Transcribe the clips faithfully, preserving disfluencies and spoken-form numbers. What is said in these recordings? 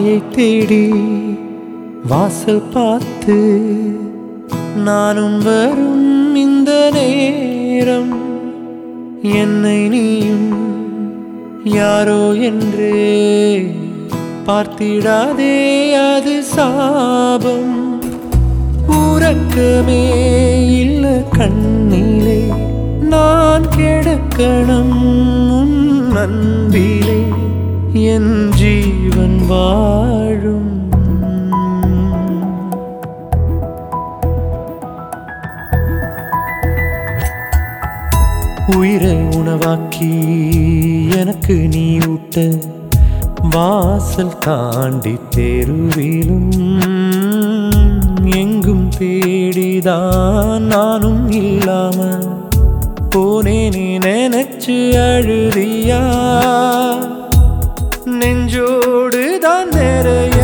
தாயை தேடி வாசல் பார்த்து நானும் வரும் இந்த நேரம் என்னை நீயும் யாரோ என்றே பார்த்திடாதே, அது சாபம். உறக்கமே இல்ல கண்ணிலே நான் கிடக்கணும் உன் அன்பிலே என் ஜீவன் வாழும். உயிரை உணவாக்கி எனக்கு நீ ஊட்ட வாசல் தாண்டி தெருவிலும் எங்கும் தேடிதான் நானும் இல்லாம போனேனே நினைச்சு அழுதியா. நெஞ்சோடு தான் நிறைய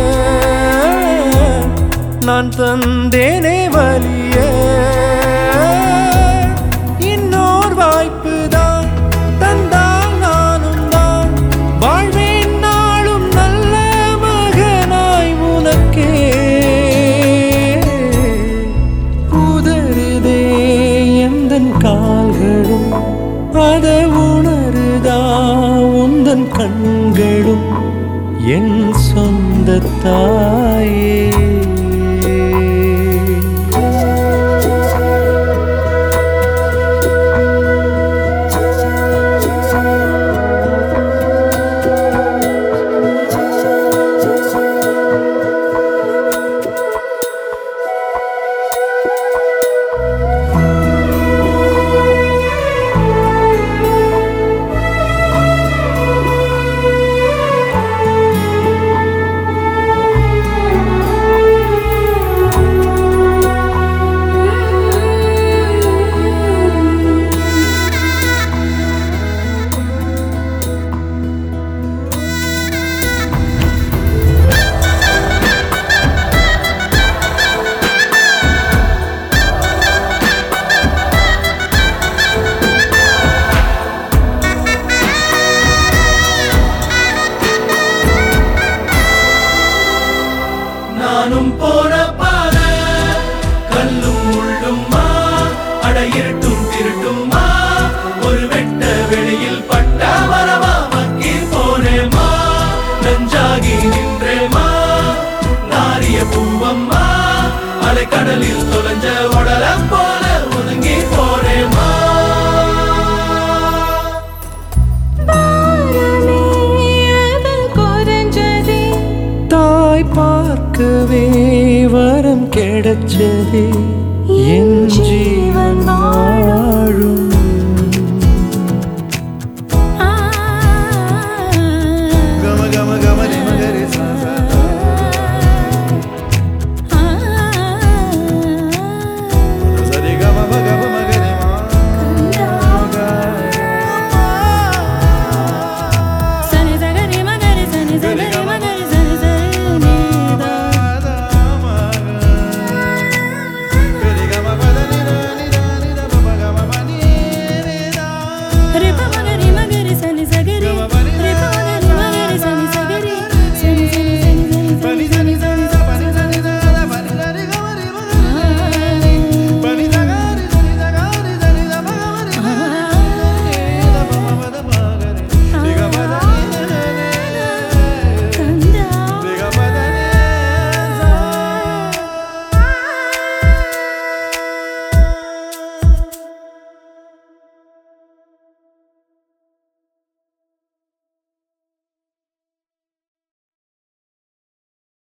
நான் தந்தேனே வலிய. இன்னொரு வாய்ப்பு தான் தந்தால் நானும் தான் வாழ்வேன் நாளும் நல்ல மகனாய் உனக்கே. உதறுதே எந்தன் கால்களும் அத உணருதா உந்தன் கண்களும் என் சொந்த தாயே. நானும் போன பாத கல்லும் முள்ளும்மா அட இருட்டும் திருட்டும்மா ஒரு வெட்ட வெளியில் பட்ட மரமா மக்கி போனேமா. நஞ்சாகி நின்றேமா நாரிய பூவம்மா அலைக்கடலில் தொலைஞ்ச உடலம் போல ஒதுங்கி போனேமா. தாய் பார்க்கவே வரம் கிடைச்சதே என் ஜீவன்.